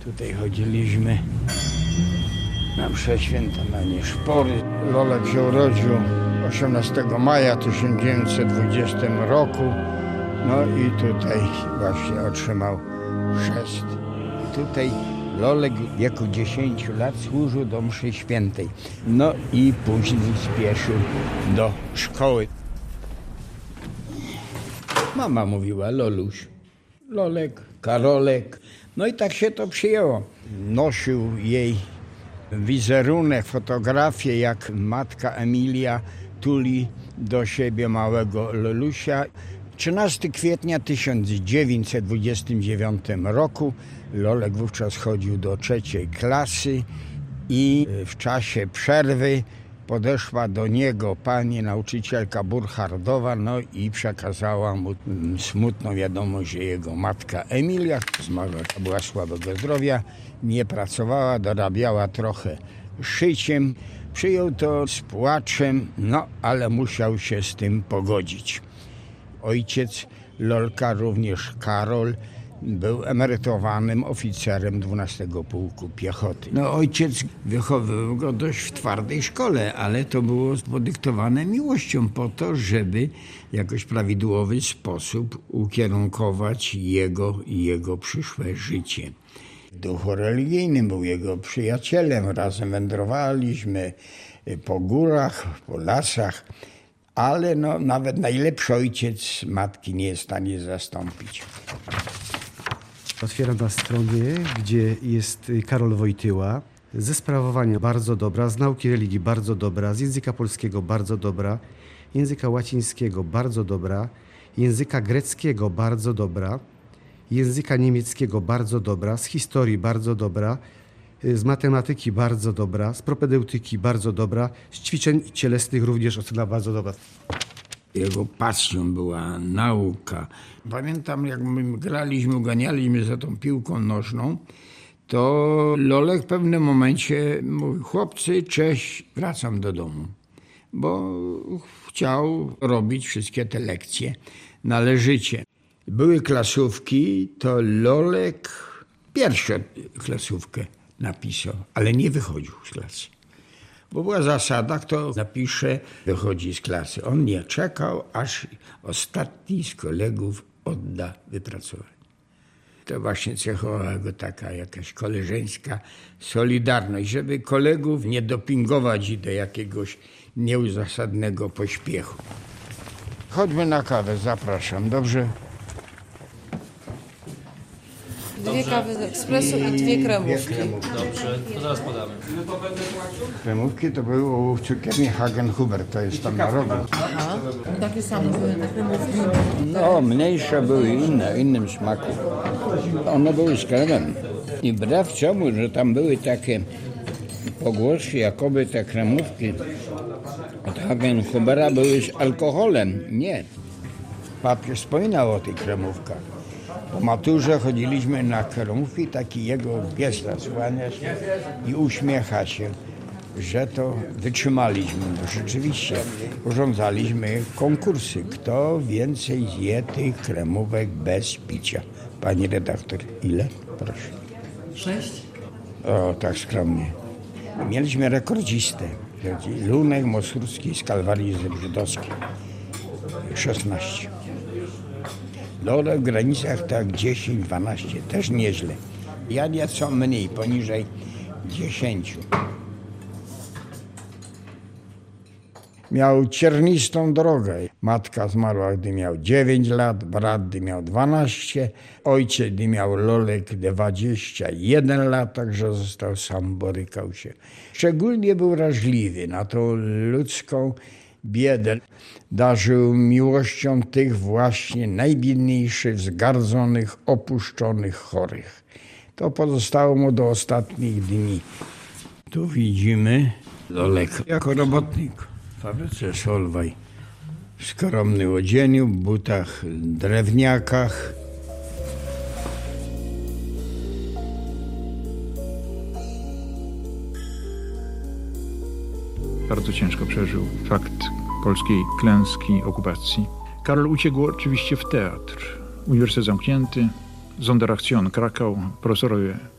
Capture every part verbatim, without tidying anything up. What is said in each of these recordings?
Tutaj chodziliśmy na msze święte, na nie szpory. Lolek się urodził osiemnastego maja tysiąc dziewięćset dwudziestego roku. No i tutaj właśnie otrzymał chrzest. Tutaj Lolek w wieku dziesięciu lat służył do mszy świętej. No i później spieszył do szkoły. Mama mówiła Loluś, Lolek, Karolek. No i tak się to przyjęło. Nosił jej wizerunek, fotografię, jak matka Emilia tuli do siebie małego Lolusia. trzynastego kwietnia tysiąc dziewięćset dwudziestego dziewiątego roku Lolek wówczas chodził do trzeciej klasy i w czasie przerwy podeszła do niego pani nauczycielka Burchardowa, no i przekazała mu smutną wiadomość, że jego matka Emilia zmarła, była słabego zdrowia, nie pracowała, dorabiała trochę szyciem. Przyjął to z płaczem, no ale musiał się z tym pogodzić. Ojciec Lolka, również Karol, był emerytowanym oficerem dwunastego Pułku Piechoty. No, ojciec wychowywał go dość w twardej szkole, ale to było podyktowane miłością po to, żeby w jakoś prawidłowy sposób ukierunkować jego i jego przyszłe życie. W duchu religijnym był jego przyjacielem, razem wędrowaliśmy po górach, po lasach, ale no, nawet najlepszy ojciec matki nie jest w stanie zastąpić. Otwieram na stronie, gdzie jest Karol Wojtyła. Ze sprawowania bardzo dobra, z nauki religii bardzo dobra, z języka polskiego bardzo dobra, języka łacińskiego bardzo dobra, języka greckiego bardzo dobra, języka niemieckiego bardzo dobra, z historii bardzo dobra, z matematyki bardzo dobra, z propedeutyki bardzo dobra, z ćwiczeń cielesnych również ocena bardzo dobra. Jego pasją była nauka. Pamiętam, jak my graliśmy, uganialiśmy za tą piłką nożną, to Lolek w pewnym momencie mówił: chłopcy, cześć, wracam do domu. Bo chciał robić wszystkie te lekcje należycie. Były klasówki, to Lolek pierwszą klasówkę napisał, ale nie wychodził z klasy. Bo była zasada, kto napisze, wychodzi z klasy. On nie czekał, aż ostatni z kolegów odda wypracowanie. To właśnie cechowała go taka jakaś koleżeńska solidarność, żeby kolegów nie dopingować do jakiegoś nieuzasadnego pośpiechu. Chodźmy na kawę, zapraszam, dobrze? Dwie kawy z ekspresu i dwie kremówki. Dobrze, to zaraz podamy. Kremówki to były u cukierni Hagen-Huber, to jest tam na rogu. Aha, takie same były te kremówki. No, mniejsze były inne, o innym smaku. One były z kremem. I wbrew czemu, że tam były takie pogłosy, jakoby te kremówki od Hagen-Hubera były z alkoholem. Nie. Papież wspominał o tych kremówkach. Po maturze chodziliśmy na kremówki, taki jego pies zasłania się i uśmiecha się, że to wytrzymaliśmy. No rzeczywiście urządzaliśmy konkursy, kto więcej zje tych kremówek bez picia. Pani redaktor, ile? Proszę. Sześć? O, tak skromnie. Mieliśmy rekordzistę. Lunek Mosurski z Kalwarii Zebrzydowskiej. szesnaście. Lolek w granicach tak dziesięć dwanaście, też nieźle. Ja nieco mniej, poniżej dziesięciu. Miał ciernistą drogę. Matka zmarła, gdy miał dziewięć lat, brat, gdy miał dwanaście, ojciec, gdy miał Lolek dwadzieścia jeden lat, także został sam, borykał się. Szczególnie był wrażliwy na tą ludzką biedę. Darzył miłością tych właśnie najbiedniejszych, wzgardzonych, opuszczonych, chorych. To pozostało mu do ostatnich dni. Tu widzimy Lolek jako robotnik w fabryce Solvay. W skromnym odzieniu, w butach, drewniakach. Bardzo ciężko przeżył fakt polskiej klęski, okupacji. Karol uciekł oczywiście w teatr. Uniwersytet zamknięty, Sonderaktion Krakau, profesorowie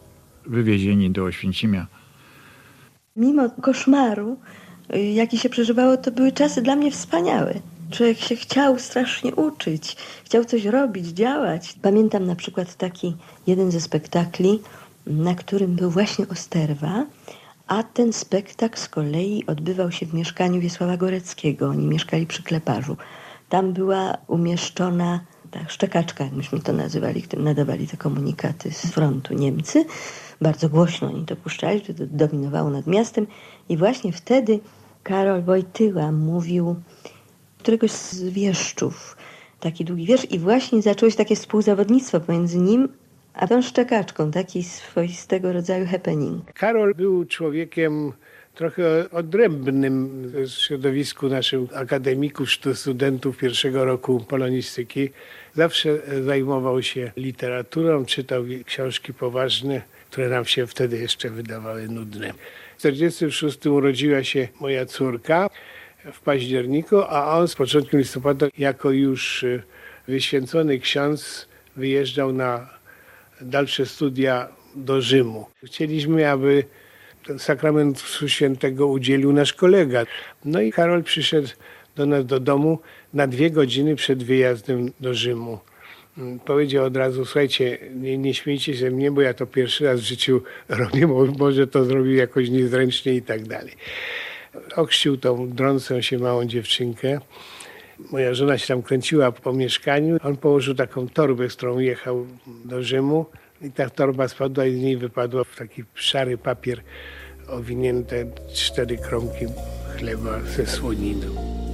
wywiezieni do Oświęcimia. Mimo koszmaru, jaki się przeżywało, to były czasy dla mnie wspaniałe. Człowiek się chciał strasznie uczyć, chciał coś robić, działać. Pamiętam na przykład taki jeden ze spektakli, na którym był właśnie Osterwa, a ten spektakl z kolei odbywał się w mieszkaniu Wiesława Goreckiego. Oni mieszkali przy Kleparzu. Tam była umieszczona ta szczekaczka, jak myśmy to nazywali, którym nadawali te komunikaty z frontu Niemcy. Bardzo głośno oni to puszczali, to dominowało nad miastem. I właśnie wtedy Karol Wojtyła mówił któregoś z wieszczów, taki długi wiersz, i właśnie zaczęło się takie współzawodnictwo pomiędzy nim a tą szczekaczką, taki swoistego rodzaju happening. Karol był człowiekiem trochę odrębnym w środowisku naszym akademików, studentów pierwszego roku polonistyki. Zawsze zajmował się literaturą, czytał książki poważne, które nam się wtedy jeszcze wydawały nudne. W tysiąc dziewięćset czterdziestym szóstym urodziła się moja córka w październiku, a on z początku listopada jako już wyświęcony ksiądz wyjeżdżał na dalsze studia do Rzymu. Chcieliśmy, aby ten sakramentu świętego udzielił nasz kolega. No i Karol przyszedł do nas do domu na dwie godziny przed wyjazdem do Rzymu. Powiedział od razu: słuchajcie, nie, nie śmiejcie się ze mnie, bo ja to pierwszy raz w życiu robię, może to zrobił jakoś niezręcznie i tak dalej. Ochrzcił tą drącą się małą dziewczynkę. Moja żona się tam kręciła po mieszkaniu. On położył taką torbę, z którą jechał do Rzymu, i ta torba spadła i z niej wypadło w taki szary papier owinięte cztery kromki chleba ze słoniną.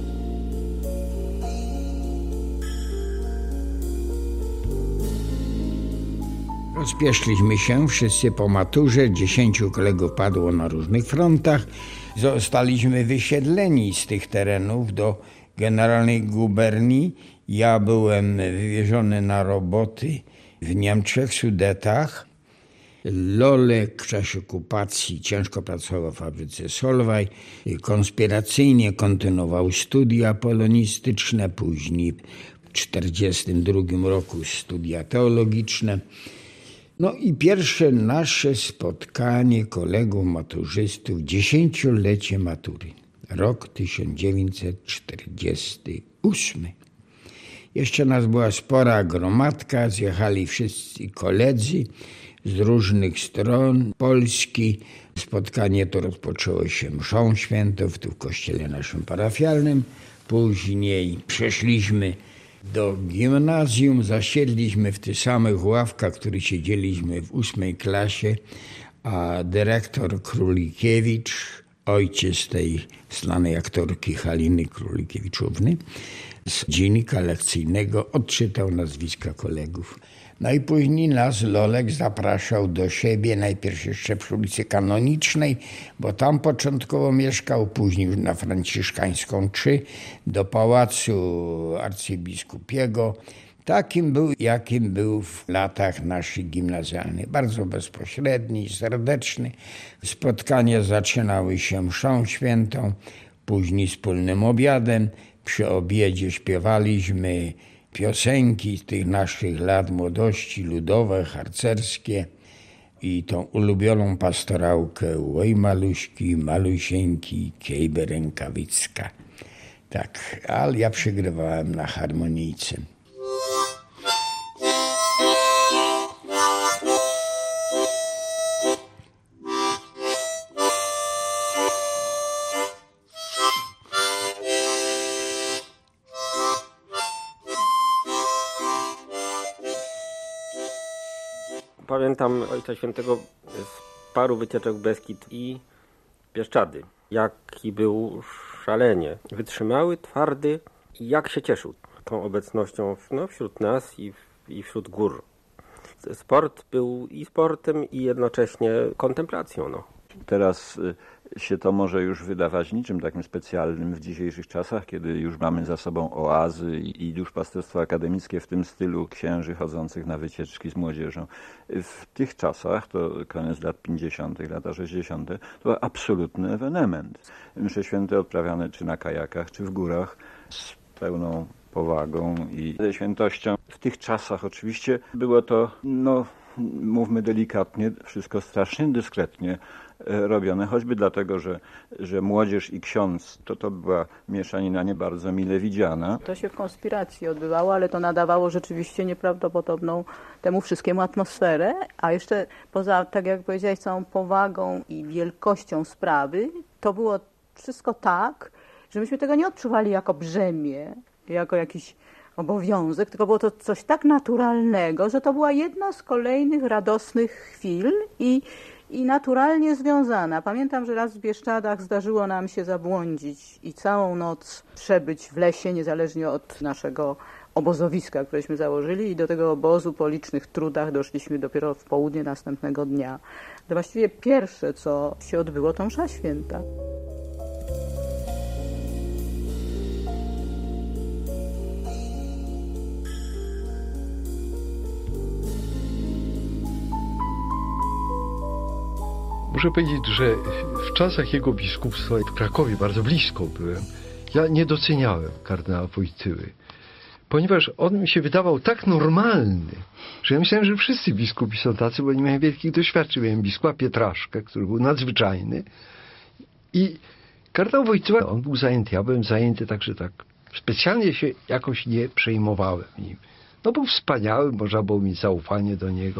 Rozpieszliśmy się wszyscy po maturze, dziesięciu kolegów padło na różnych frontach. Zostaliśmy wysiedleni z tych terenów do generalnej guberni. Ja byłem wywieziony na roboty w Niemczech, w Sudetach. Lolek w czasie okupacji ciężko pracował w fabryce Solway. Konspiracyjnie kontynuował studia polonistyczne, później w tysiąc dziewięćset czterdziestym drugim roku studia teologiczne. No i pierwsze nasze spotkanie kolegów maturzystów, dziesięciolecie matury, rok tysiąc dziewięćset czterdziesty ósmy. Jeszcze nas była spora gromadka, zjechali wszyscy koledzy z różnych stron Polski. Spotkanie to rozpoczęło się mszą świętą tu w kościele naszym parafialnym. Później przeszliśmy do gimnazjum, zasiedliśmy w tych samych ławkach, w których siedzieliśmy w ósmej klasie, a dyrektor Królikiewicz, ojciec tej znanej aktorki Haliny Królikiewiczówny, z dziennika lekcyjnego odczytał nazwiska kolegów. No i później nas Lolek zapraszał do siebie, najpierw jeszcze przy ulicy Kanonicznej, bo tam początkowo mieszkał, później już na Franciszkańską trzy, do Pałacu Arcybiskupiego. Takim był, jakim był w latach naszych gimnazjalnych. Bardzo bezpośredni, serdeczny. Spotkania zaczynały się mszą świętą, później wspólnym obiadem. Przy obiedzie śpiewaliśmy piosenki z tych naszych lat młodości, ludowe, harcerskie i tą ulubioną pastorałkę Oj maluśki, malusieńki, kiejbe rękawicka. Tak, ale ja przygrywałem na harmonijce. Pamiętam Ojca Świętego z paru wycieczek w Beskid i Bieszczady. Jaki był szalenie wytrzymały, twardy i jak się cieszył tą obecnością no, wśród nas i, i wśród gór. Sport był i sportem, i jednocześnie kontemplacją. No. Teraz się to może już wydawać niczym takim specjalnym w dzisiejszych czasach, kiedy już mamy za sobą oazy i duszpasterstwo akademickie w tym stylu księży chodzących na wycieczki z młodzieżą. W tych czasach, to koniec lat pięćdziesiątych, lata sześćdziesiąte, to był absolutny ewenement. Msze święte odprawiane czy na kajakach, czy w górach z pełną powagą i świętością. W tych czasach oczywiście było to no, mówmy delikatnie, wszystko strasznie dyskretnie robione, choćby dlatego, że, że młodzież i ksiądz to, to była mieszanina nie bardzo mile widziana. To się w konspiracji odbywało, ale to nadawało rzeczywiście nieprawdopodobną temu wszystkiemu atmosferę, a jeszcze poza, tak jak powiedziałeś, całą powagą i wielkością sprawy, to było wszystko tak, że myśmy tego nie odczuwali jako brzemię, jako jakiś obowiązek, tylko było to coś tak naturalnego, że to była jedna z kolejnych radosnych chwil i i naturalnie związana. Pamiętam, że raz w Bieszczadach zdarzyło nam się zabłądzić i całą noc przebyć w lesie, niezależnie od naszego obozowiska, któreśmy założyli, i do tego obozu po licznych trudach doszliśmy dopiero w południe następnego dnia. To właściwie pierwsze, co się odbyło, to msza święta. Muszę powiedzieć, że w czasach jego biskupstwa w Krakowie bardzo blisko byłem. Ja nie doceniałem kardynała Wojtyły, ponieważ on mi się wydawał tak normalny, że ja myślałem, że wszyscy biskupi są tacy, bo nie miałem wielkich doświadczeń. Miałem biskupa Pietraszkę, który był nadzwyczajny, i kardynał Wojtyła, on był zajęty, ja byłem zajęty, także tak specjalnie się jakoś nie przejmowałem nim. No był wspaniały, można było mieć zaufanie do niego.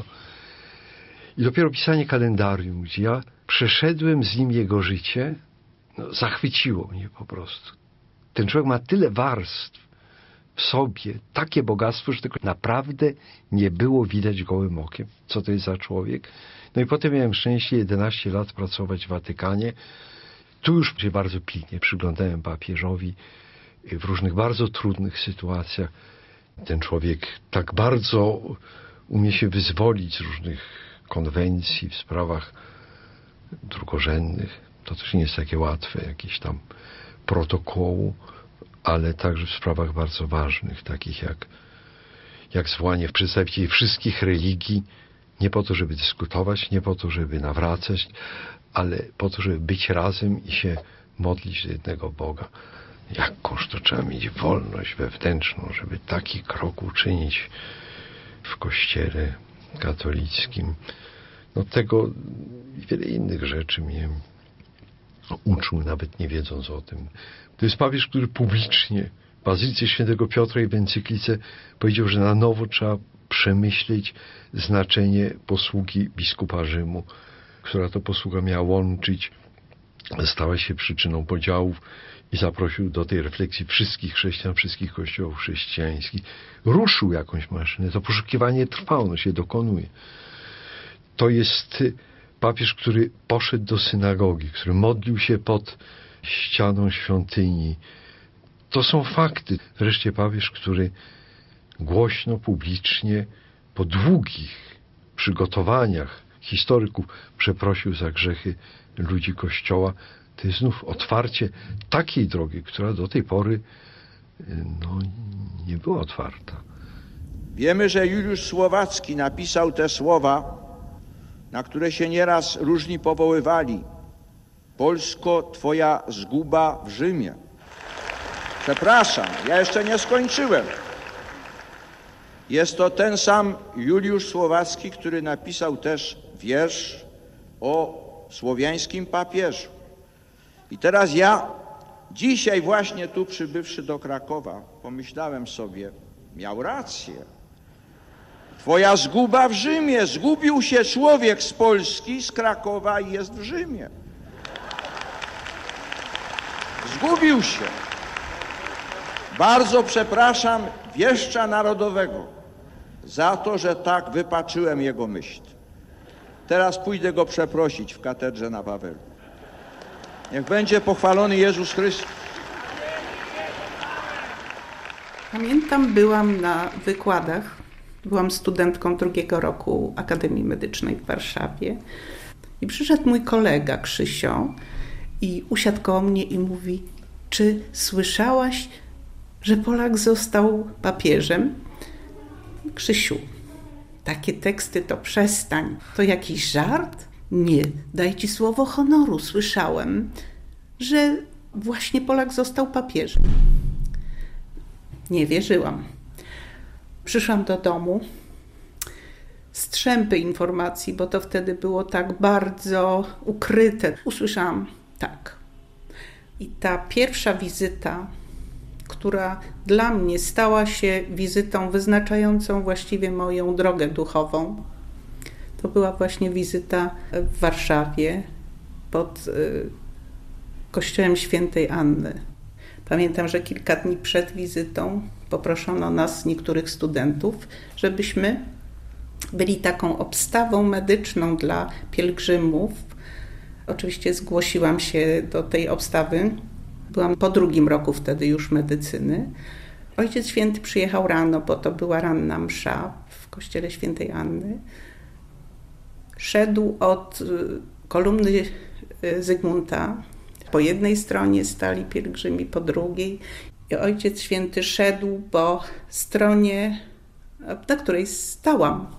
I dopiero pisanie kalendarium, gdzie ja przeszedłem z nim jego życie, no, zachwyciło mnie po prostu. Ten człowiek ma tyle warstw w sobie, takie bogactwo, że tego naprawdę nie było widać gołym okiem, co to jest za człowiek. No i potem miałem szczęście jedenaście lat pracować w Watykanie. Tu już się bardzo pilnie przyglądałem papieżowi w różnych bardzo trudnych sytuacjach. Ten człowiek tak bardzo umie się wyzwolić z różnych konwencji w sprawach drugorzędnych. To też nie jest takie łatwe, jakieś tam protokołu, ale także w sprawach bardzo ważnych, takich jak, jak zwołanie przedstawicieli wszystkich religii, nie po to, żeby dyskutować, nie po to, żeby nawracać, ale po to, żeby być razem i się modlić do jednego Boga. Jakąż to trzeba mieć wolność wewnętrzną, żeby taki krok uczynić w Kościele katolickim. No tego i wiele innych rzeczy mnie uczył, nawet nie wiedząc o tym. To jest papież, który publicznie w Bazylice Świętego Piotra i w encyklice powiedział, że na nowo trzeba przemyśleć znaczenie posługi biskupa Rzymu, która to posługa miała łączyć, stała się przyczyną podziałów, i zaprosił do tej refleksji wszystkich chrześcijan, wszystkich kościołów chrześcijańskich. Ruszył jakąś maszynę. To poszukiwanie trwa, ono się dokonuje. To jest papież, który poszedł do synagogi, który modlił się pod ścianą świątyni. To są fakty. Wreszcie papież, który głośno, publicznie, po długich przygotowaniach historyków przeprosił za grzechy ludzi Kościoła. To jest znów otwarcie takiej drogi, która do tej pory no, nie była otwarta. Wiemy, że Juliusz Słowacki napisał te słowa, na które się nieraz różni powoływali. Polsko, twoja zguba w Rzymie. Przepraszam, ja jeszcze nie skończyłem. Jest to ten sam Juliusz Słowacki, który napisał też wiersz o słowiańskim papieżu. I teraz ja, dzisiaj właśnie tu przybywszy do Krakowa, pomyślałem sobie, miał rację. Twoja zguba w Rzymie. Zgubił się człowiek z Polski, z Krakowa i jest w Rzymie. Zgubił się. Bardzo przepraszam wieszcza narodowego za to, że tak wypaczyłem jego myśl. Teraz pójdę go przeprosić w katedrze na Wawelu. Niech będzie pochwalony Jezus Chrystus. Pamiętam, byłam na wykładach. Byłam studentką drugiego roku Akademii Medycznej w Warszawie. I przyszedł mój kolega Krzysio i usiadł koło mnie i mówi: czy słyszałaś, że Polak został papieżem? Krzysiu, takie teksty to przestań. To jakiś żart? Nie, daj ci słowo honoru. Słyszałem, że właśnie Polak został papieżem. Nie wierzyłam. Przyszłam do domu, strzępy informacji, bo to wtedy było tak bardzo ukryte. Usłyszałam tak. I ta pierwsza wizyta, która dla mnie stała się wizytą wyznaczającą właściwie moją drogę duchową, to była właśnie wizyta w Warszawie pod kościołem Świętej Anny. Pamiętam, że kilka dni przed wizytą poproszono nas, niektórych studentów, żebyśmy byli taką obstawą medyczną dla pielgrzymów. Oczywiście zgłosiłam się do tej obstawy. Byłam po drugim roku wtedy już medycyny. Ojciec Święty przyjechał rano, bo to była ranna msza w kościele Świętej Anny. Szedł od kolumny Zygmunta. Po jednej stronie stali pielgrzymi, po drugiej. I Ojciec Święty szedł po stronie, na której stałam.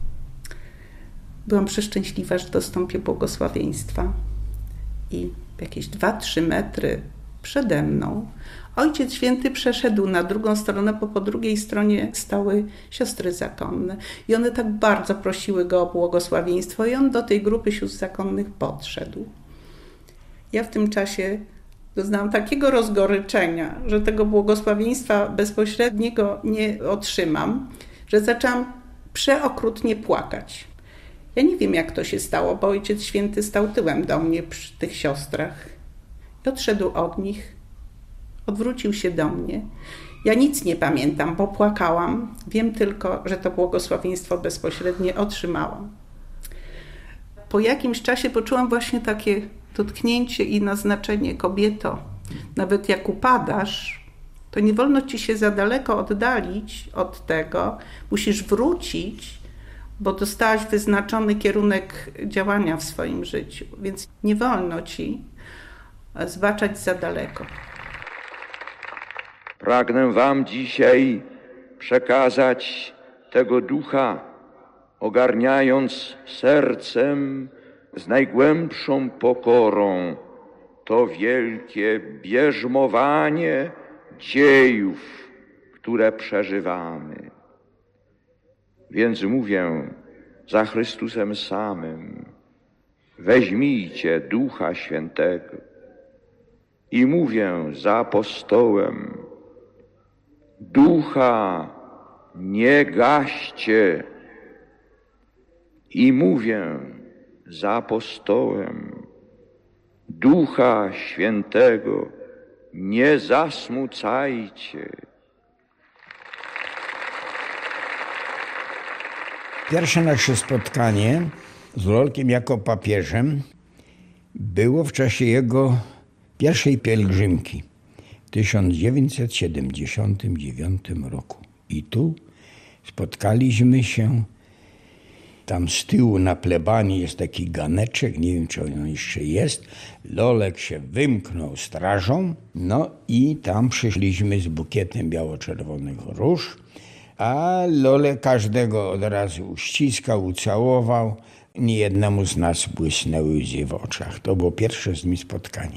Byłam przeszczęśliwa, że dostąpię błogosławieństwa. I jakieś dwa trzy metry przede mną Ojciec Święty przeszedł na drugą stronę, bo po drugiej stronie stały siostry zakonne. I one tak bardzo prosiły go o błogosławieństwo i on do tej grupy sióstr zakonnych podszedł. Ja w tym czasie doznałam takiego rozgoryczenia, że tego błogosławieństwa bezpośredniego nie otrzymam, że zaczęłam przeokrutnie płakać. Ja nie wiem, jak to się stało, bo Ojciec Święty stał tyłem do mnie przy tych siostrach i odszedł od nich, odwrócił się do mnie. Ja nic nie pamiętam, bo płakałam. Wiem tylko, że to błogosławieństwo bezpośrednie otrzymałam. Po jakimś czasie poczułam właśnie takie dotknięcie i naznaczenie: kobieto, nawet jak upadasz, to nie wolno ci się za daleko oddalić od tego, musisz wrócić, bo dostałaś wyznaczony kierunek działania w swoim życiu, więc nie wolno ci zbaczać za daleko. Pragnę wam dzisiaj przekazać tego ducha, ogarniając sercem z najgłębszą pokorą to wielkie bierzmowanie dziejów, które przeżywamy. Więc mówię za Chrystusem samym: weźmijcie Ducha Świętego. I mówię za apostołem: Ducha nie gaście. I mówię za apostołem: Ducha Świętego nie zasmucajcie. Pierwsze nasze spotkanie z Lolkiem jako papieżem było w czasie jego pierwszej pielgrzymki w tysiąc dziewięćset siedemdziesiątym dziewiątym roku. I tu spotkaliśmy się. Tam z tyłu na plebanii jest taki ganeczek, nie wiem, czy on jeszcze jest. Lolek się wymknął strażą, no i tam przyszliśmy z bukietem biało-czerwonych róż, a Lolek każdego od razu uściskał, ucałował. Niejednemu z nas błysnęły łzy w oczach. To było pierwsze z nim spotkanie.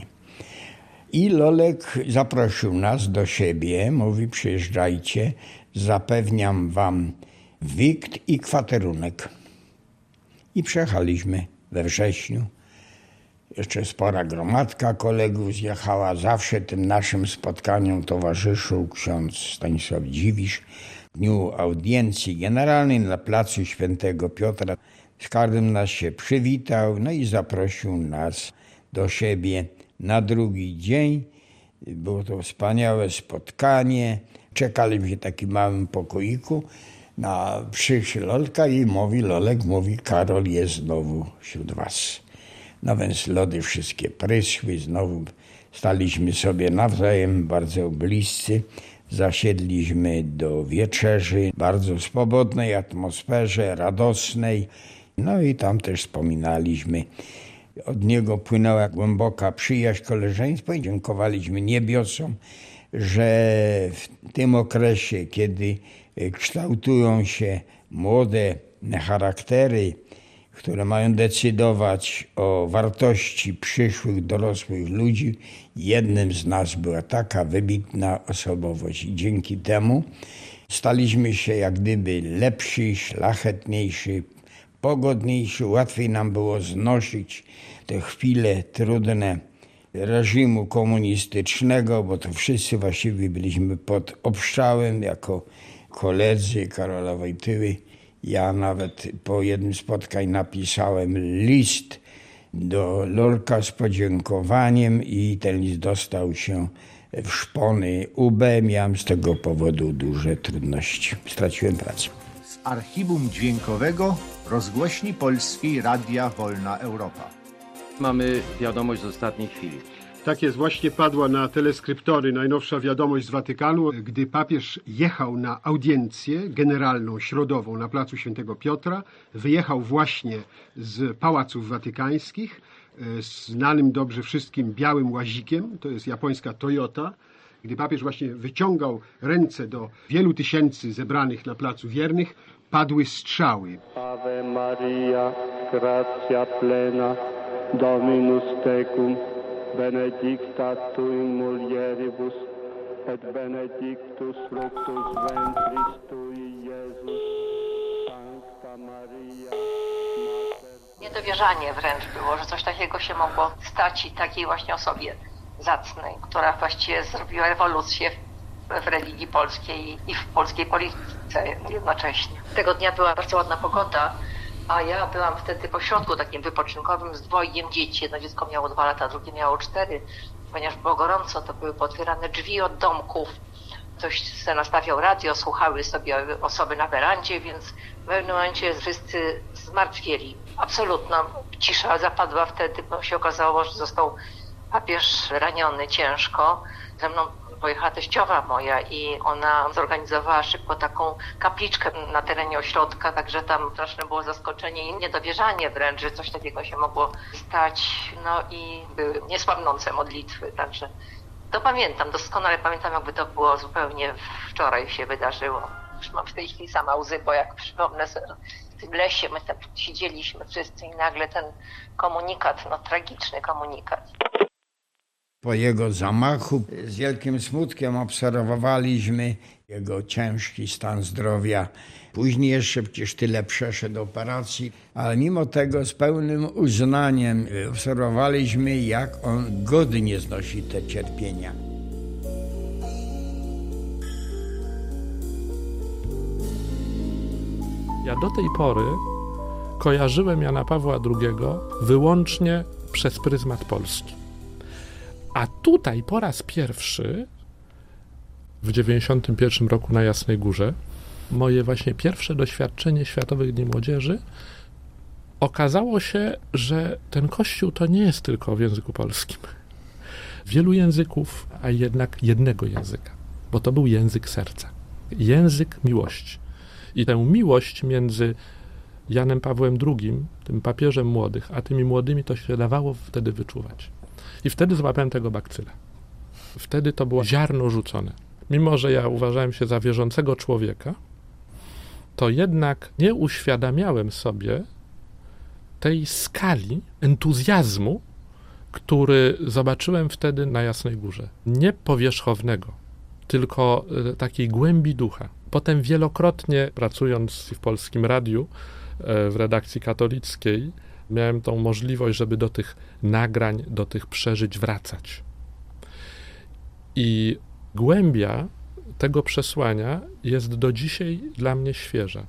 I Lolek zaprosił nas do siebie, mówi: przyjeżdżajcie, zapewniam wam wikt i kwaterunek. I przyjechaliśmy we wrześniu. Jeszcze spora gromadka kolegów zjechała. Zawsze tym naszym spotkaniom towarzyszył ksiądz Stanisław Dziwisz. W dniu audiencji generalnej na placu Świętego Piotra z każdym nas się przywitał, no i zaprosił nas do siebie na drugi dzień. Było to wspaniałe spotkanie. Czekaliśmy w takim małym pokoiku na przyjście Lolka i mówi, Lolek mówi: Karol jest znowu wśród was. No więc lody wszystkie pryschły, znowu staliśmy sobie nawzajem bardzo bliscy. Zasiedliśmy do wieczerzy, bardzo w swobodnej atmosferze, radosnej. No i tam też wspominaliśmy. Od niego płynęła głęboka przyjaźń, koleżeństwo i dziękowaliśmy niebiosom, że w tym okresie, kiedy kształtują się młode charaktery, które mają decydować o wartości przyszłych, dorosłych ludzi, jednym z nas była taka wybitna osobowość. I dzięki temu staliśmy się jak gdyby lepsi, szlachetniejsi, pogodniejszy, łatwiej nam było znosić te chwile trudne reżimu komunistycznego, bo to wszyscy właściwie byliśmy pod obstrzałem jako koledzy Karola Wojtyły. Ja nawet po jednym spotkaniu napisałem list do Lurka z podziękowaniem i ten list dostał się w szpony U B. Miałem z tego powodu duże trudności. Straciłem pracę. Z archiwum dźwiękowego Rozgłośni Polskiej Radia Wolna Europa. Mamy wiadomość z ostatniej chwili. Tak jest, właśnie padła na teleskryptory najnowsza wiadomość z Watykanu, gdy papież jechał na audiencję generalną środową na placu Świętego Piotra. Wyjechał właśnie z pałaców watykańskich, znanym dobrze wszystkim białym łazikiem, to jest japońska Toyota. Gdy papież właśnie wyciągał ręce do wielu tysięcy zebranych na placu wiernych, padły strzały. Ave Maria, gratia plena, Dominus tecum, benedicta tu in mulieribus, et benedictus fructus ventris tui, Jezus. Sancta Maria. Niedowierzanie wręcz było, że coś takiego się mogło stać i takiej właśnie osobie zacnej, która właściwie zrobiła rewolucję w, w religii polskiej i w polskiej polityce jednocześnie. Tego dnia była bardzo ładna pogoda, a ja byłam wtedy po środku takim wypoczynkowym z dwojgiem dzieci. Jedno dziecko miało dwa lata, drugie miało cztery. Ponieważ było gorąco, to były pootwierane drzwi od domków. Ktoś se nastawiał radio, słuchały sobie osoby na werandzie, więc w pewnym momencie wszyscy zmartwieli. Absolutna cisza zapadła wtedy, bo się okazało, że został papież raniony ciężko. Ze mną pojechała teściowa moja i ona zorganizowała szybko taką kapliczkę na terenie ośrodka, także tam straszne było zaskoczenie i niedowierzanie wręcz, że coś takiego się mogło stać. No i były niesłabnące modlitwy, także to pamiętam, doskonale pamiętam, jakby to było zupełnie wczoraj się wydarzyło. Już mam w tej chwili sama łzy, bo jak przypomnę sobie, w tym lesie my tam siedzieliśmy wszyscy i nagle ten komunikat, no tragiczny komunikat. Po jego zamachu z wielkim smutkiem obserwowaliśmy jego ciężki stan zdrowia. Później jeszcze przecież tyle przeszedł operacji, ale mimo tego z pełnym uznaniem obserwowaliśmy, jak on godnie znosi te cierpienia. Ja do tej pory kojarzyłem Jana Pawła drugiego wyłącznie przez pryzmat Polski. A tutaj po raz pierwszy w dziewięćdziesiątym pierwszym roku na Jasnej Górze moje właśnie pierwsze doświadczenie Światowych Dni Młodzieży okazało się, że ten Kościół to nie jest tylko w języku polskim. Wielu języków, a jednak jednego języka, bo to był język serca. Język miłości. I tę miłość między Janem Pawłem drugim, tym papieżem młodych, a tymi młodymi to się dawało wtedy wyczuwać. I wtedy złapałem tego bakcyla. Wtedy to było ziarno rzucone. Mimo że ja uważałem się za wierzącego człowieka, to jednak nie uświadamiałem sobie tej skali entuzjazmu, który zobaczyłem wtedy na Jasnej Górze. Nie powierzchownego, tylko takiej głębi ducha. Potem wielokrotnie, pracując w Polskim Radiu, w redakcji katolickiej, miałem tą możliwość, żeby do tych nagrań, do tych przeżyć wracać. I głębia tego przesłania jest do dzisiaj dla mnie świeża.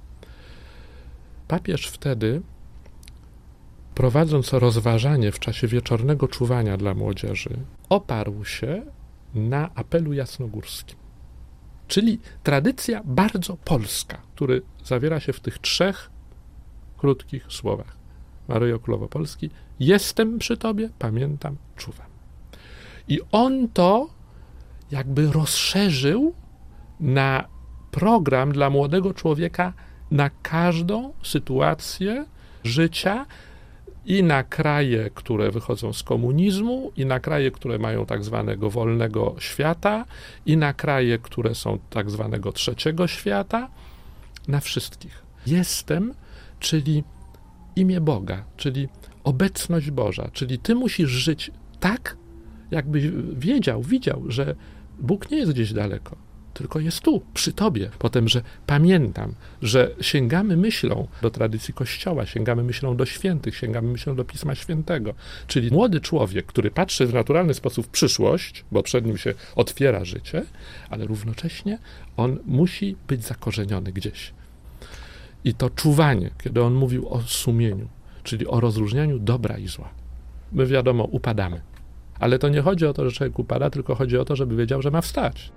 Papież wtedy, prowadząc rozważanie w czasie wieczornego czuwania dla młodzieży, oparł się na apelu jasnogórskim. Czyli tradycja bardzo polska, który zawiera się w tych trzech krótkich słowach. Maryjo Królowo Polski, jestem przy Tobie, pamiętam, czuwam. I on to jakby rozszerzył na program dla młodego człowieka na każdą sytuację życia i na kraje, które wychodzą z komunizmu, i na kraje, które mają tak zwanego wolnego świata, i na kraje, które są tak zwanego trzeciego świata, na wszystkich. Jestem, czyli imię Boga, czyli obecność Boża, czyli ty musisz żyć tak, jakbyś wiedział, widział, że Bóg nie jest gdzieś daleko, tylko jest tu, przy tobie. Potem, że pamiętam, że sięgamy myślą do tradycji Kościoła, sięgamy myślą do świętych, sięgamy myślą do Pisma Świętego. Czyli młody człowiek, który patrzy w naturalny sposób w przyszłość, bo przed nim się otwiera życie, ale równocześnie on musi być zakorzeniony gdzieś. I to czuwanie, kiedy on mówił o sumieniu, czyli o rozróżnianiu dobra i zła. My wiadomo, upadamy. Ale to nie chodzi o to, że człowiek upada, tylko chodzi o to, żeby wiedział, że ma wstać.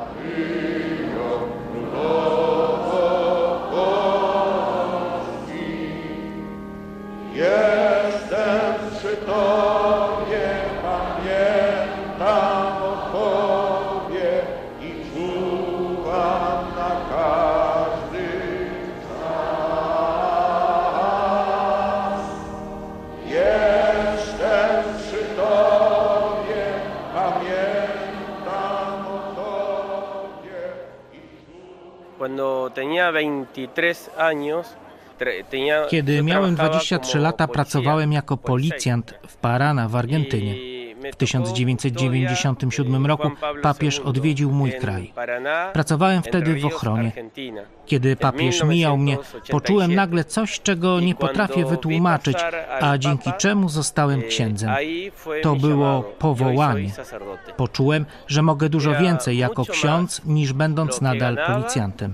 Jestem przy Tobie, pamiętam o Tobie i czuwam na każdy czas. Jestem przy Tobie, pamiętam o Tobie i czuwam. Cuando tenía veintitrés años, Kiedy miałem dwadzieścia trzy lata, pracowałem jako policjant w Paraná w Argentynie. W tysiąc dziewięćset dziewięćdziesiątym siódmym roku papież odwiedził mój kraj. Pracowałem wtedy w ochronie. Kiedy papież mijał mnie, poczułem nagle coś, czego nie potrafię wytłumaczyć, a dzięki czemu zostałem księdzem. To było powołanie. Poczułem, że mogę dużo więcej jako ksiądz, niż będąc nadal policjantem.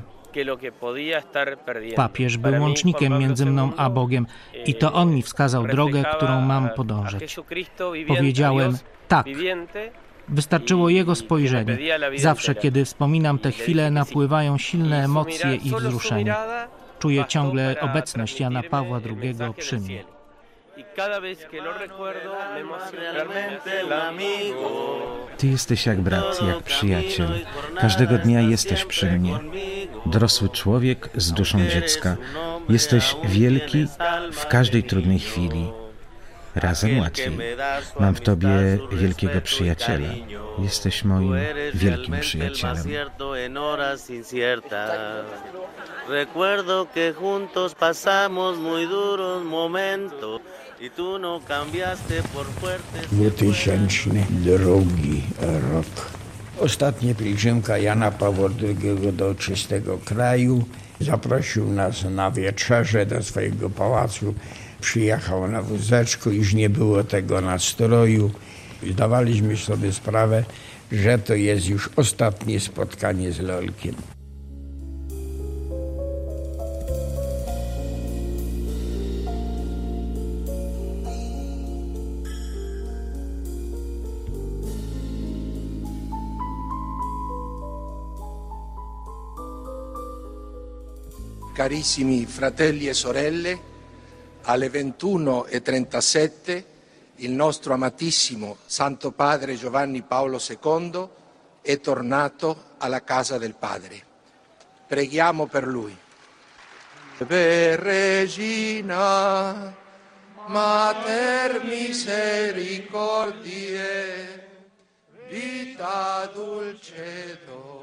Papież był łącznikiem między mną a Bogiem i to On mi wskazał drogę, którą mam podążać. Powiedziałem tak. Wystarczyło Jego spojrzenie. Zawsze, kiedy wspominam te chwile, napływają silne emocje i wzruszenie. Czuję ciągle obecność Jana Pawła drugiego przy mnie. Ty jesteś jak brat, jak przyjaciel. Każdego dnia jesteś przy mnie. Dorosły człowiek z duszą dziecka. Jesteś wielki w każdej trudnej chwili. Razem łatwiej. Mam w Tobie wielkiego przyjaciela. Jesteś moim wielkim przyjacielem. Recuerdo que juntos pasamos muy duros momentos y tú no cambiaste por fuertes. dwutysięczny drugi rok. Ostatnia pielgrzymka Jana Pawła drugiego do Czystego Kraju. Zaprosił nas na wieczerzę do swojego pałacu. Przyjechał na wózeczku, już nie było tego nastroju. Zdawaliśmy sobie sprawę, że to jest już ostatnie spotkanie z Lolkiem. Carissimi fratelli e sorelle, alle ventuno e trentasette il nostro amatissimo Santo Padre Giovanni Paolo secondo è tornato alla casa del Padre. Preghiamo per lui. Per Regina, Mater misericordiae, vita dulcedo.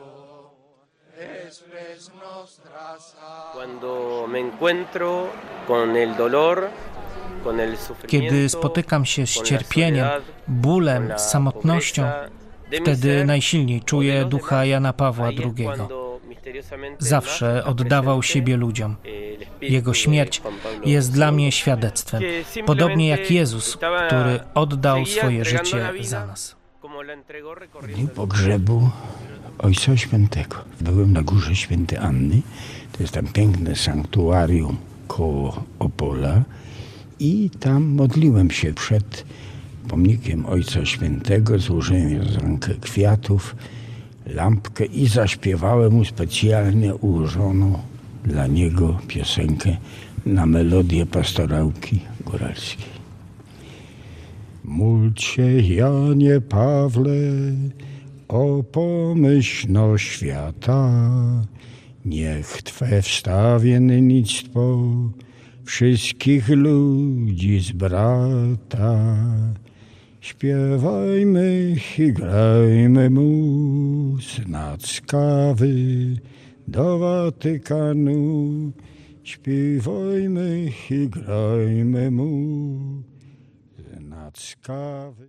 Cuando me encuentro con el dolor, con el sufrimiento, Kiedy spotykam się z cierpieniem, bólem, z samotnością, wtedy najsilniej czuję ducha Jana Pawła drugiego. Zawsze oddawał siebie ludziom. Jego śmierć jest dla mnie świadectwem, podobnie jak Jezus, który oddał swoje życie za nas. W dniu pogrzebu Ojca Świętego byłem na Górze Świętej Anny, to jest tam piękne sanktuarium koło Opola i tam modliłem się przed pomnikiem Ojca Świętego, złożyłem z rękę kwiatów, lampkę i zaśpiewałem mu specjalnie ułożoną dla niego piosenkę na melodię pastorałki góralskiej. Módl się, Janie Pawle, o pomyślność świata, niech Twe wstawiennictwo wszystkich ludzi z brata. Śpiewajmy i grajmy mu z Nackawy do Watykanu. Śpiewajmy i grajmy mu z Nackawy.